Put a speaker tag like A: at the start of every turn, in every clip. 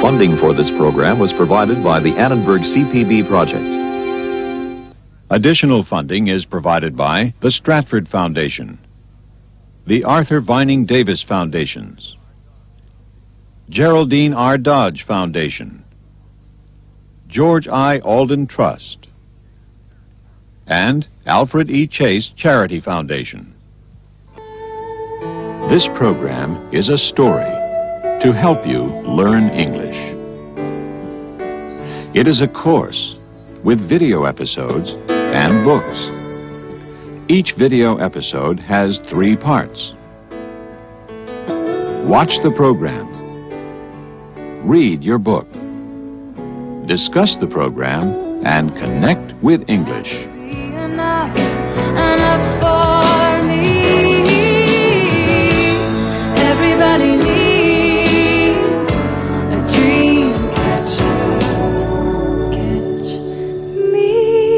A: Funding for this program was provided by the Annenberg CPB Project.
B: Additional funding is provided by the Stratford Foundation, the Arthur Vining Davis Foundations, Geraldine R. Dodge Foundation, George I. Alden Trust, and Alfred E. Chase Charity Foundation. This program is a story to help you learn English. It is a course with video episodes and books. Each video episode has 3 parts. Watch the program. Read your book. Discuss the program and connect with English.
C: Everybody needs a dream catcher. Catch me.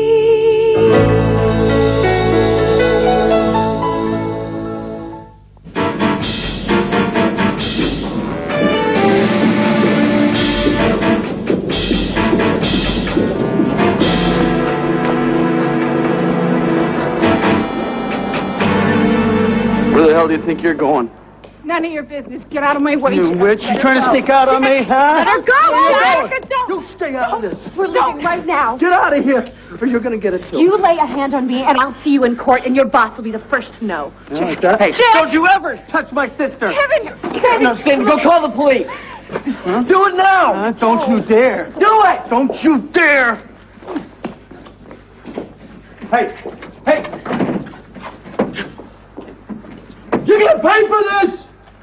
D: Where the hell do you think you're going?
E: None of your business. Get out of my way.
D: You witch, you trying to sneak out on me, huh?
E: Let her go, Jack. Don't.
D: You stay out of this.
E: We're leaving right now.
D: Get out of here, or you're gonna get it too.
E: You lay a hand on me, and I'll see you in court, and your boss will be the first to know.
D: You like that? Hey,
E: Jack.
D: don't you ever touch my sister.
E: Kevin.
D: No, Sandy, go call the police. Huh? Do it now. Don't you dare. Do it. Don't you dare. Hey. You gonna pay for this?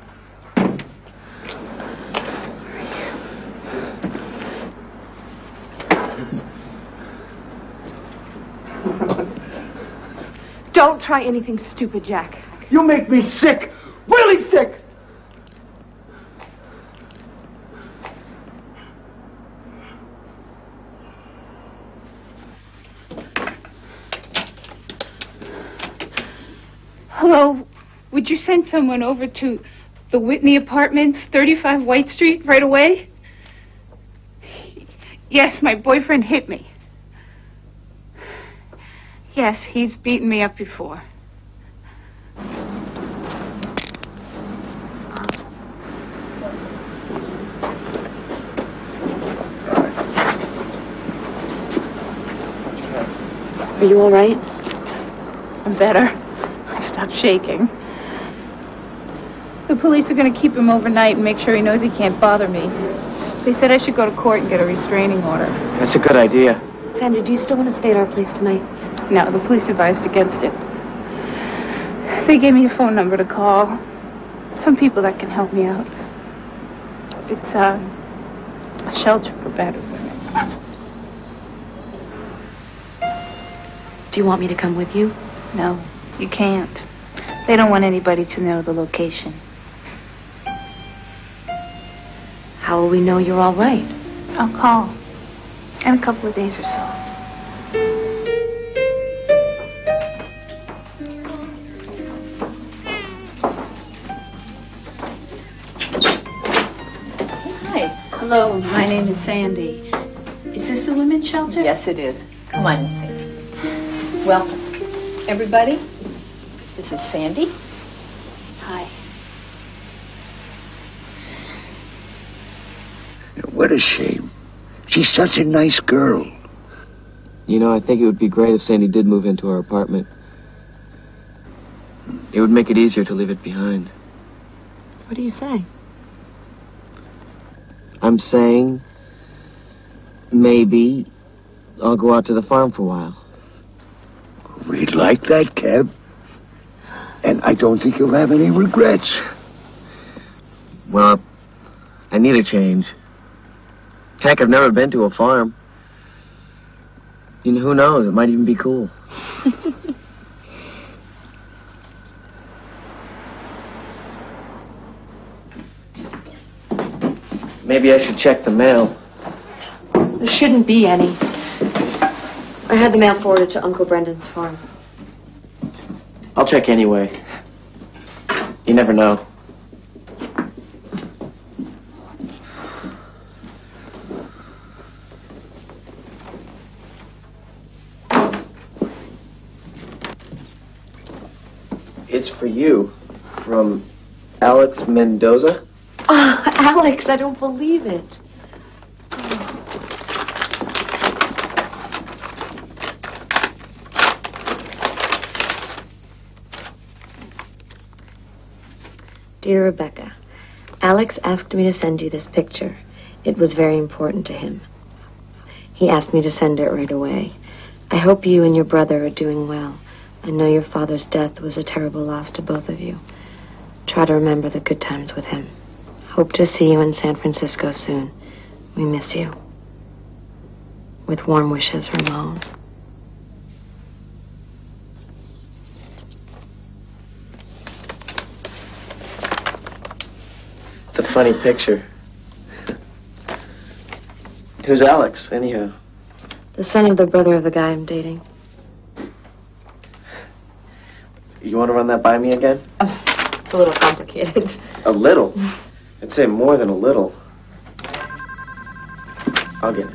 E: Don't try anything stupid, Jack.
D: You make me sick. Really sick.
F: Hello, would you send someone over to the Whitney Apartments, 35 White Street, right away? Yes, my boyfriend hit me. Yes, he's beaten me up before.
E: Are you all right?
F: I'm better. I stopped shaking. The police are going to keep him overnight and make sure he knows he can't bother me. They said I should go to court and get a restraining order.
D: That's a good idea.
E: Sandy, do you still want to stay at our place tonight?
F: No, the police advised against it. They gave me a phone number to call. Some people that can help me out. It's a shelter for battered women.
E: Do you want me to come with you?
F: No, you can't. They don't want anybody to know the location.
E: How will we know you're all right?
F: I'll call. In a couple of days or so.
G: Hi. Hello, my name is Sandy. Is this the women's shelter? Yes, it is. Come on, Sandy. Welcome. Everybody, this is Sandy. Hi.
H: What a shame. She's such a nice girl.
I: You know, I think it would be great if Sandy did move into our apartment. It would make it easier to leave it behind.
E: What are you saying?
I: I'm saying maybe I'll go out to the farm for a while.
H: We'd like that, Kev. And I don't think you'll have any regrets.
I: Well, I need a change. Heck, I've never been to a farm. You know, who knows? It might even be cool. Maybe I should check the mail.
E: There shouldn't be any. I had the mail forwarded to Uncle Brendan's farm.
I: I'll check anyway. You never know. for you from Alex Mendoza.
E: Oh, Alex, I don't believe it. Dear Rebecca, Alex asked me to send you this picture. It was very important to him. He asked me to send it right away. I hope you and your brother are doing well. I know your father's death was a terrible loss to both of you. Try to remember the good times with him. Hope to see you in San Francisco soon. We miss you. With warm wishes, Ramon.
I: It's a funny picture. Who's Alex, anyhow?
E: The son of the brother of the guy I'm dating.
I: You want to run that by me again?
E: It's a little complicated.
I: A little? I'd say more than a little. I'll get it.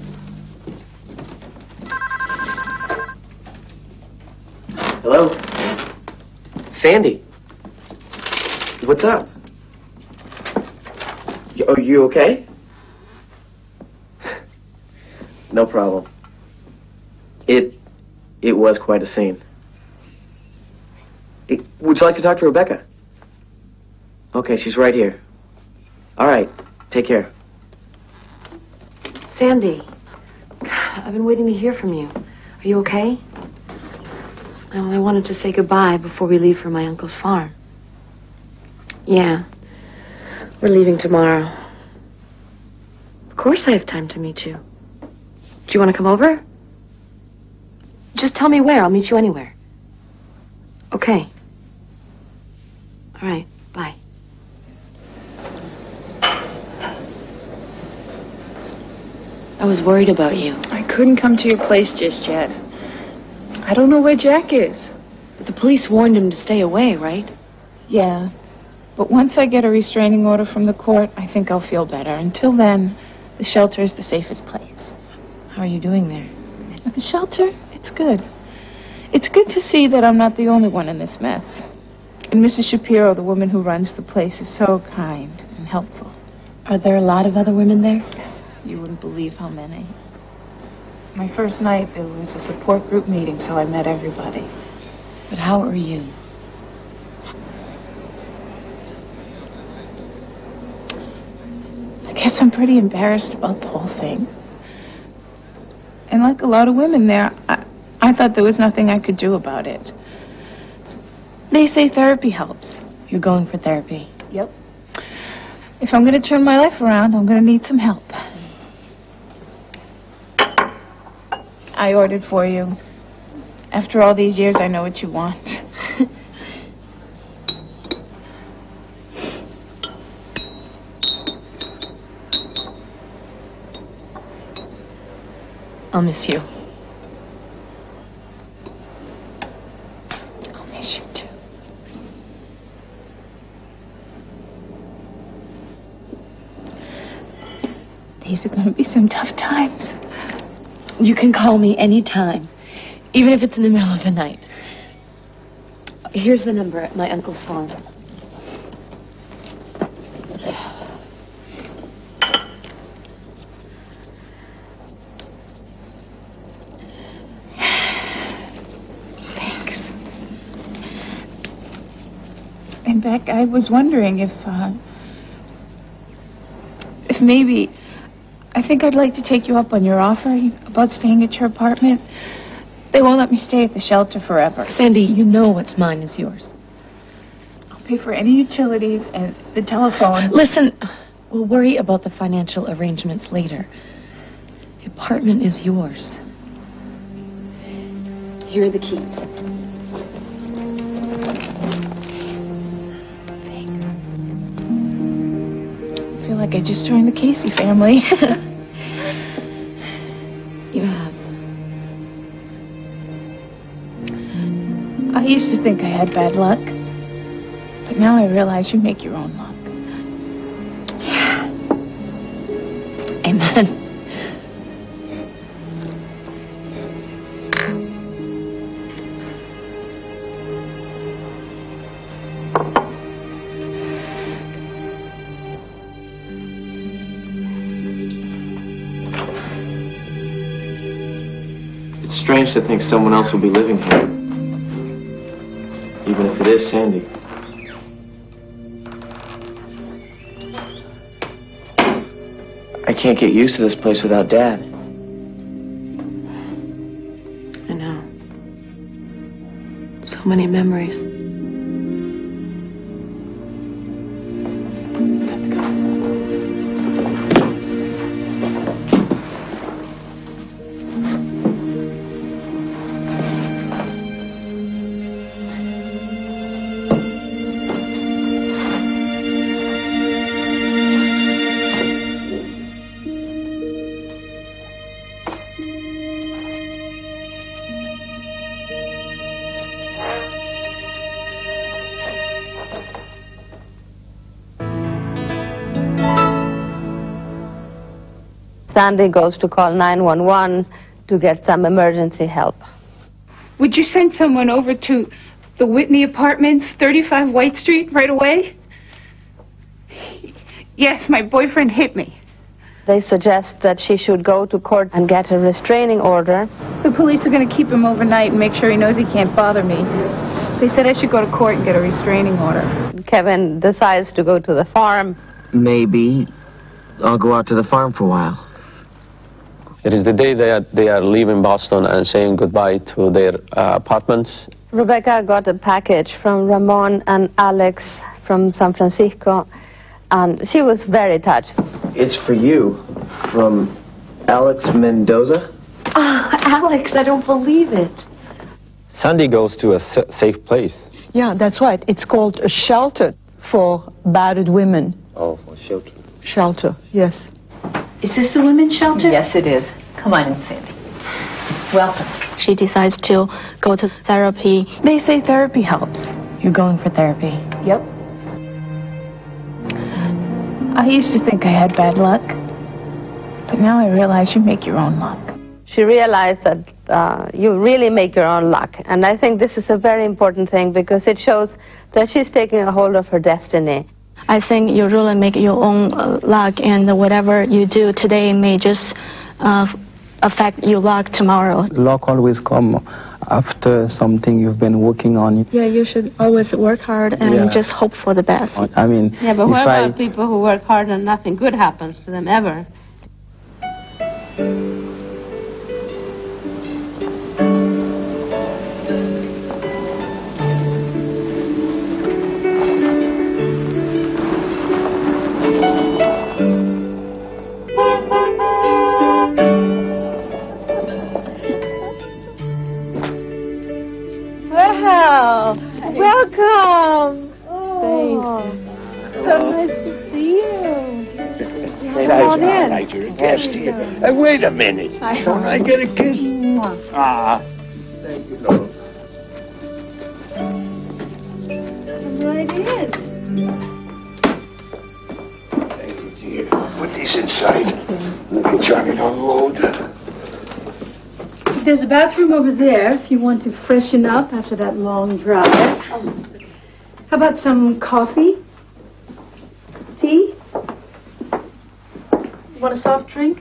I: Hello? Sandy? What's up? Are you okay? No problem. It was quite a scene. Would you like to talk to Rebecca? Okay, she's right here. All right, take care.
E: Sandy, I've been waiting to hear from you. Are you okay? Well, I wanted to say goodbye before we leave for my uncle's farm. Yeah, we're leaving tomorrow. Of course I have time to meet you. Do you want to come over? Just tell me where. I'll meet you anywhere. Okay. All right. Bye. I was worried about you.
F: I couldn't come to your place just yet. I don't know where Jack is.
E: But the police warned him to stay away, right?
F: Yeah. But once I get a restraining order from the court, I think I'll feel better. Until then, the shelter is the safest place.
E: How are you doing there?
F: At the shelter, it's good. It's good to see that I'm not the only one in this mess. And Mrs. Shapiro, the woman who runs the place, is so kind and helpful.
E: Are there a lot of other women there?
F: You wouldn't believe how many. My first night, there was a support group meeting, so I met everybody.
E: But how are you?
F: I guess I'm pretty embarrassed about the whole thing. And like a lot of women there, I thought there was nothing I could do about it. They say therapy helps.
E: You're going for therapy?
F: Yep. If I'm going to turn my life around, I'm going to need some help. I ordered for you. After all these years, I know what you want.
E: I'll miss you.
F: I'll miss you too. These are going to be some tough times.
E: You can call me anytime, even if it's in the middle of the night. Here's the number at my uncle's farm.
F: Thanks. And Beck, I was wondering if maybe, I think I'd like to take you up on your offer about staying at your apartment. They won't let me stay at the shelter forever.
E: Sandy, you know what's mine is yours.
F: I'll pay for any utilities and the telephone.
E: Listen, we'll worry about the financial arrangements later. The apartment is yours. Here are the keys.
F: Thanks. I feel like I just joined the Casey family.
E: You have.
F: I used to think I had bad luck, but now I realize you make your own luck.
E: Amen.
I: strange to think someone else will be living here. Even if it is Sandy. I can't get used to this place without Dad.
E: I know. So many memories.
J: Sandy goes to call 911 to get some emergency help.
F: Would you send someone over to the Whitney Apartments, 35 White Street, right away? Yes, my boyfriend hit me.
J: They suggest that she should go to court and get a restraining order.
F: The police are going to keep him overnight and make sure he knows he can't bother me. They said I should go to court and get a restraining order.
J: Kevin decides to go to the farm.
I: Maybe I'll go out to the farm for a while.
K: It is the day they are leaving Boston and saying goodbye to their apartments.
J: Rebecca got a package from Ramon and Alex from San Francisco, and she was very touched.
I: It's for you, from Alex Mendoza.
E: Oh, Alex, I don't believe it.
K: Sandy goes to a safe place.
L: Yeah, that's right. It's called a shelter for battered women.
K: Oh, for shelter.
L: Shelter, yes.
G: Is this the women's shelter? Yes, it is. Come on in, Sandy. Welcome.
M: She decides to go to therapy.
F: They say therapy helps.
M: You're going for therapy?
F: Yep. I used to think I had bad luck, but now I realize you make your own luck.
J: She realized that you really make your own luck, and I think this is a very important thing because it shows that she's taking a hold of her destiny.
M: I think you really make your own luck, and whatever you do today may just affect your luck tomorrow.
N: Luck always comes after something you've been working on.
M: Yeah, you should always work hard and just hope for the best.
N: I mean,
J: yeah, but what about people who work hard and nothing good happens to them ever?
F: Well, welcome.
J: Thanks.
F: So nice to see you.
H: Hey, that's not like you're a guest here. Wait a minute. Don't I get a kiss? Ah, thank you, Lord.
F: Come right in.
H: Thank you, dear. Put these inside. Let me try it on load.
O: There's a bathroom over there if you want to freshen up after that long drive. How about some coffee? Tea? You want a soft drink?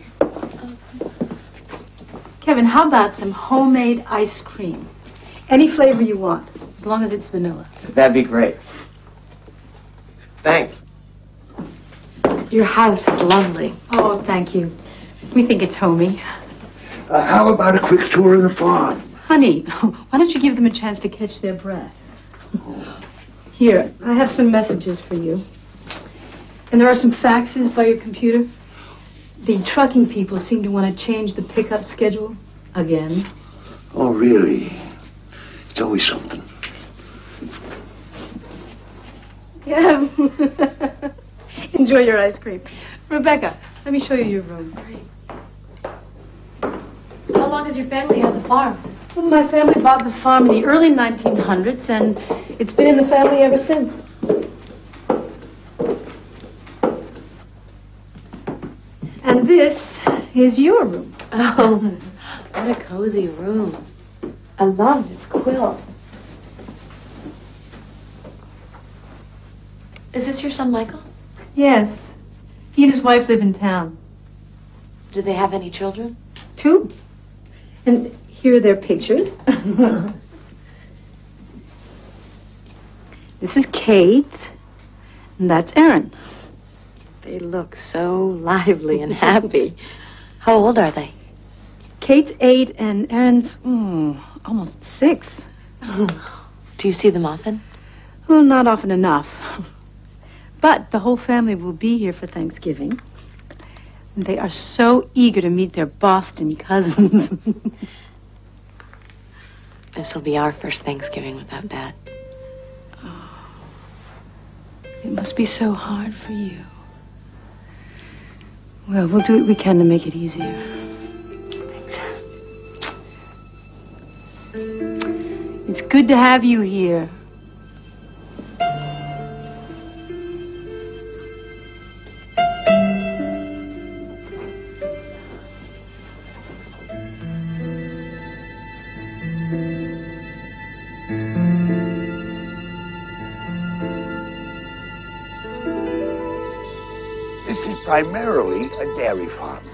O: Kevin, how about some homemade ice cream? Any flavor you want, as long as it's vanilla.
I: That'd be great. Thanks.
E: Your house is lovely.
O: Oh, thank you. We think it's homey.
H: How about a quick tour of the farm?
O: Honey, why don't you give them a chance to catch their breath? Here, I have some messages for you. And there are some faxes by your computer. The trucking people seem to want to change the pickup schedule again.
H: Oh, really? It's always something.
O: Yeah. Enjoy your ice cream. Rebecca, let me show you your room.
E: How long has your family had the farm?
O: Well, my family bought the farm in the early 1900s, and it's been in the family ever since. And this is your room.
E: Oh, what a cozy room. I love this quilt. Is this your son, Michael?
O: Yes. He and his wife live in town.
E: Do they have any children?
O: 2. And Here are their pictures. This is Kate, and that's Erin.
E: They look so lively and happy. How old are they?
O: Kate's 8 and Erin's almost 6.
E: Do you see them often?
O: Well, not often enough. But the whole family will be here for Thanksgiving. And they are so eager to meet their Boston cousins.
E: This will be our first Thanksgiving without Dad.
O: Oh, it must be so hard for you. Well, we'll do what we can to make it easier. It's good to have you here.
H: This is primarily a dairy farm.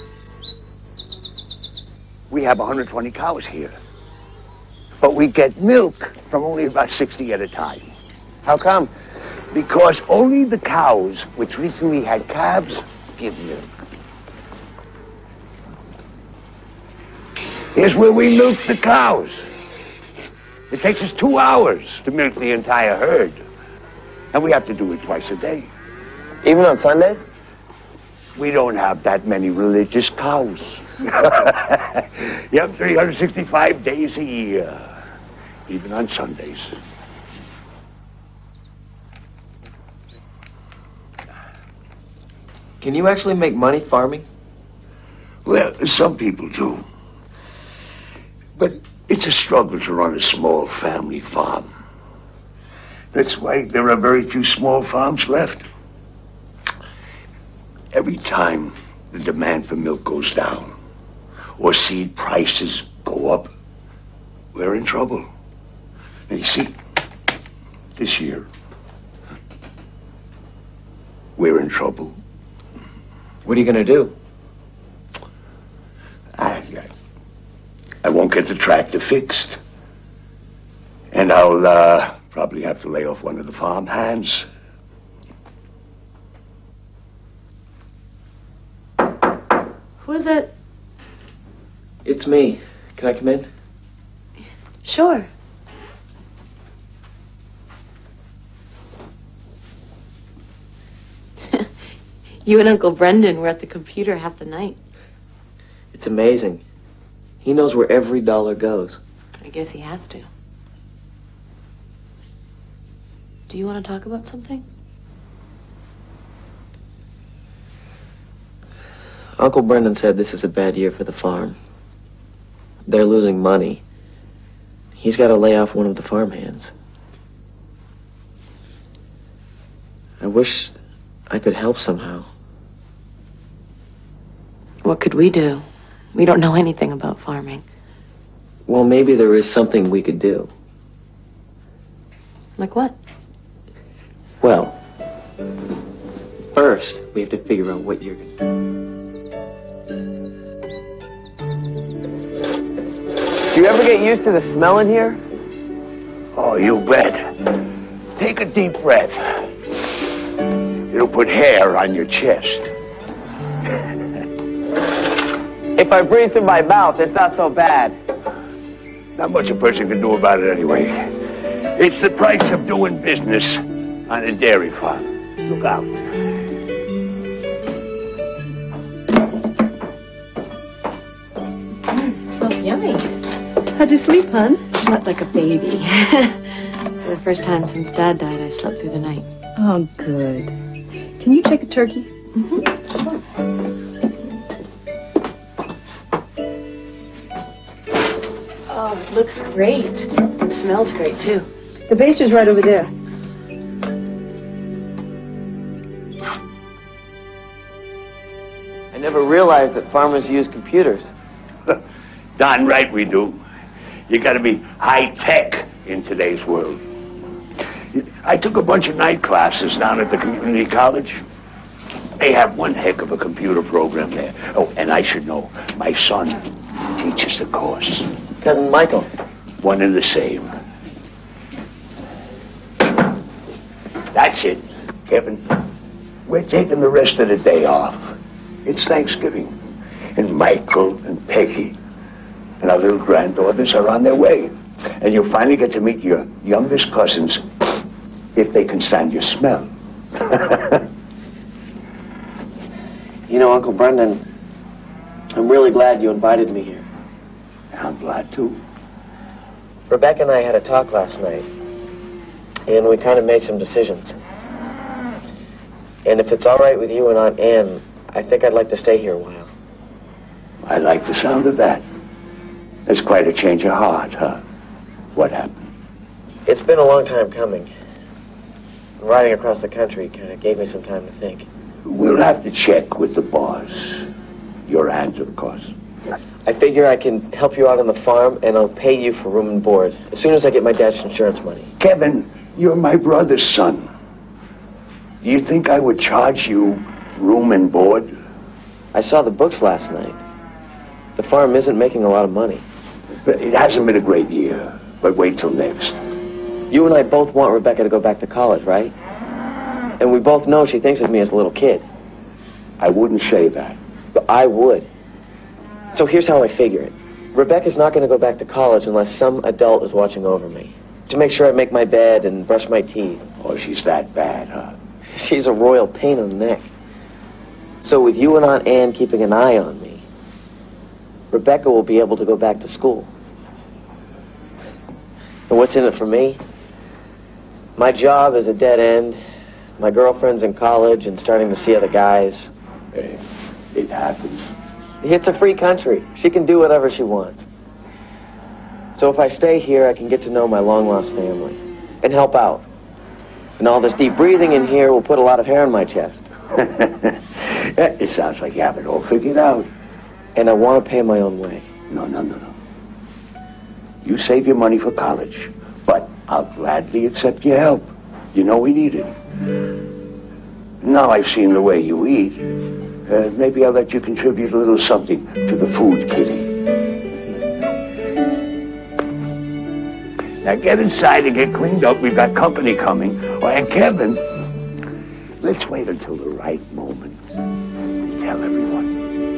H: We have 120 cows here. But we get milk from only about 60 at a time.
I: How come?
H: Because only the cows which recently had calves give milk. Here's where we milk the cows. It takes us 2 hours to milk the entire herd. And we have to do it twice a day.
I: Even on Sundays?
H: We don't have that many religious cows. Yep, 365 days a year, even on Sundays.
I: Can you actually make money farming?
H: Well, some people do. But it's a struggle to run a small family farm. That's why there are very few small farms left. Every time the demand for milk goes down, or seed prices go up, we're in trouble. And you see, this year, we're in trouble.
I: What are you going to do?
H: I won't get the tractor fixed. And I'll probably have to lay off one of the farm hands.
E: Who is it?
I: It's me. Can I come in?
E: Sure. You and Uncle Brendan were at the computer half the night.
I: It's amazing. He knows where every dollar goes.
E: I guess he has to. Do you want to talk about something?
I: Uncle Brendan said this is a bad year for the farm. They're losing money. He's got to lay off one of the farm hands. I wish I could help somehow.
E: What could we do? We don't know anything about farming.
I: Well, maybe there is something we could do.
E: Like what?
I: Well, first, we have to figure out what you're going to do. Do you ever get used to the smell in here?
H: Oh, you bet. Take a deep breath. It'll put hair on your chest.
I: If I breathe through my mouth, it's not so bad.
H: Not much a person can do about it anyway. It's the price of doing business on a dairy farm. Look out.
E: Smells yummy.
O: How'd you sleep, hon?
E: Slept like a baby. For the first time since Dad died, I slept through the night.
O: Oh, good. Can you check a turkey?
E: Mm-hmm. Oh, it looks great. It smells great, too.
O: The baster's right over there.
I: I never realized that farmers use computers.
H: Darn right we do. You gotta be high-tech in today's world. I took a bunch of night classes down at the community college. They have one heck of a computer program there. Oh, and I should know, my son teaches the course.
I: Cousin Michael.
H: One and the same. That's it, Kevin. We're taking the rest of the day off. It's Thanksgiving. And Michael and Peggy and our little granddaughters are on their way. And you'll finally get to meet your youngest cousins if they can stand your smell.
I: You know, Uncle Brendan, I'm really glad you invited me here.
H: I'm glad too.
I: Rebecca and I had a talk last night, and we kind of made some decisions. And if it's all right with you and Aunt Anne, I think I'd like to stay here a while.
H: I like the sound of that. That's quite a change of heart, huh? What happened?
I: It's been a long time coming. Riding across the country kind of gave me some time to think.
H: We'll have to check with the boss. Your aunt, of course.
I: I figure I can help you out on the farm, and I'll pay you for room and board as soon as I get my dad's insurance money.
H: Kevin, you're my brother's son. Do you think I would charge you room and board?
I: I saw the books last night. The farm isn't making a lot of money.
H: But it hasn't been a great year, but wait till next.
I: You and I both want Rebecca to go back to college, right? And we both know she thinks of me as a little kid.
H: I wouldn't say that.
I: But I would. So here's how I figure it. Rebecca's not going to go back to college unless some adult is watching over me. To make sure I make my bed and brush my teeth.
H: Oh, she's that bad, huh?
I: She's a royal pain in the neck. So with you and Aunt Anne keeping an eye on me, Rebecca will be able to go back to school. And what's in it for me? My job is a dead end. My girlfriend's in college and starting to see other guys.
H: Hey, it happens.
I: It's a free country. She can do whatever she wants. So if I stay here, I can get to know my long-lost family and help out. And all this deep breathing in here will put a lot of hair on my chest.
H: It sounds like you have it all figured out.
I: And I want to pay my own way.
H: No. You save your money for college, but I'll gladly accept your help. You know we need it. Now I've seen the way you eat. Maybe I'll let you contribute a little something to the food kitty. Now get inside and get cleaned up. We've got company coming. Oh, and Kevin, let's wait until the right moment to tell everyone.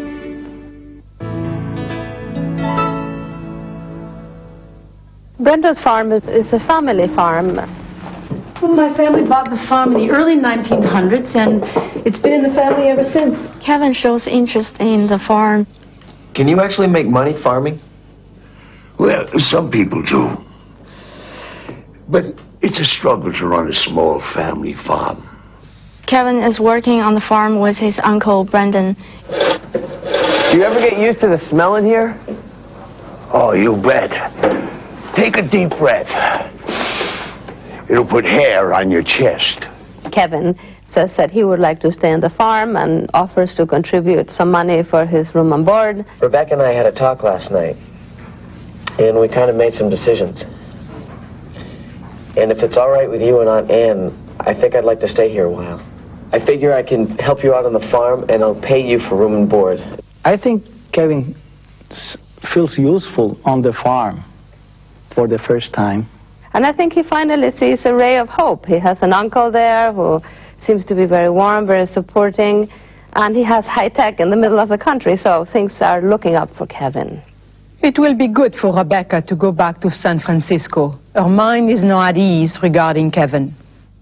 J: Brenda's farm is a family farm.
O: Well, my family bought the farm in the early 1900s, and it's been in the family ever since.
M: Kevin shows interest in the farm.
I: Can you actually make money farming?
H: Well, some people do. But it's a struggle to run a small family farm.
M: Kevin is working on the farm with his uncle Brendan.
I: Do you ever get used to the smell in here?
H: Oh, you bet. Take a deep breath. It'll put hair on your chest.
J: Kevin says that he would like to stay on the farm and offers to contribute some money for his room and board.
I: Rebecca and I had a talk last night, and we kind of made some decisions. And if it's all right with you and Aunt Anne, I think I'd like to stay here a while. I figure I can help you out on the farm, and I'll pay you for room and board.
N: I think Kevin feels useful on the farm for the first time.
J: And I think he finally sees a ray of hope. He has an uncle there who seems to be very warm, very supporting, and he has high tech in the middle of the country, so things are looking up for Kevin.
L: It will be good for Rebecca to go back to San Francisco. Her mind is now at ease regarding Kevin.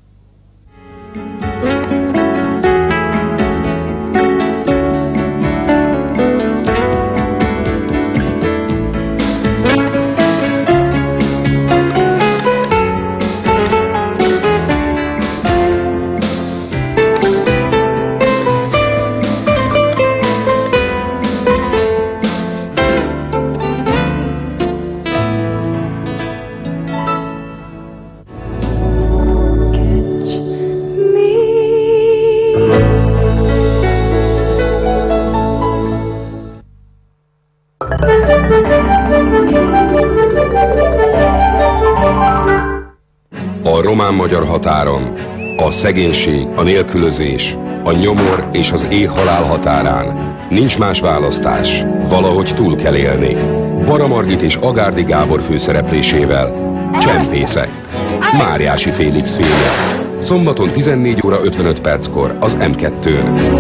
P: A román-magyar határon, a szegénység, a nélkülözés, a nyomor és az éhhalál határán nincs más választás, valahogy túl kell élni. Bara Margit és Agárdi Gábor főszereplésével Csempészek, Máriási Félix filmje. Szombaton 14 óra 55 perckor az M2-n.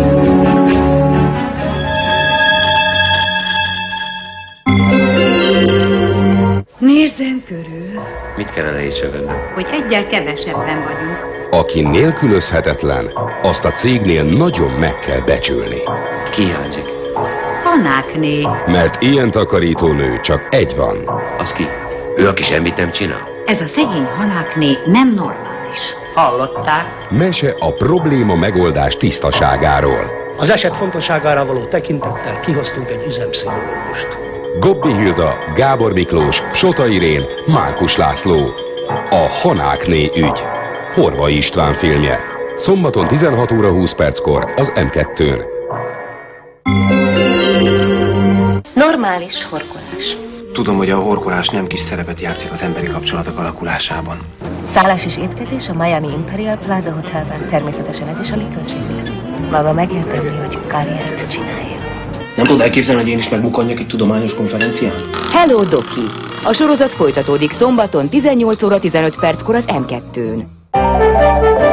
Q: Nézzem körül,
R: Mit kellene észrevennem?
Q: hogy egyel kevesebben vagyunk.
P: Aki nélkülözhetetlen, azt a cégnél nagyon meg kell becsülni.
R: Ki hiányzik?
Q: Hanákné.
P: Mert ilyen takarítónő csak egy van.
R: Az ki? Ő, aki semmit nem csinál?
Q: Ez a szegény hanákné nem normális. Hallották?
P: Mese a probléma megoldás tisztaságáról.
S: Az eset fontosságára való tekintettel kihoztunk egy üzempszichológust.
P: Gobbi Hilda, Gábor Miklós, Sota Irén, Márkus László. A Hanákné ügy. Horvai István filmje. Szombaton 16 óra 20 perckor az M2-n.
T: Normális horkolás.
U: Tudom, hogy a horkolás nem kis szerepet játszik az emberi kapcsolatok alakulásában.
T: Szállás és étkezés a Miami Imperial Plaza Hotelben. Természetesen ez is a létöltségű. Maga megérdemli, hogy karriert csinálja.
U: Nem tudod elképzelni, hogy én is megbukkanjak egy tudományos konferencián?
V: Hello, Doki! A sorozat folytatódik szombaton 18 óra 15 perckor az M2-n.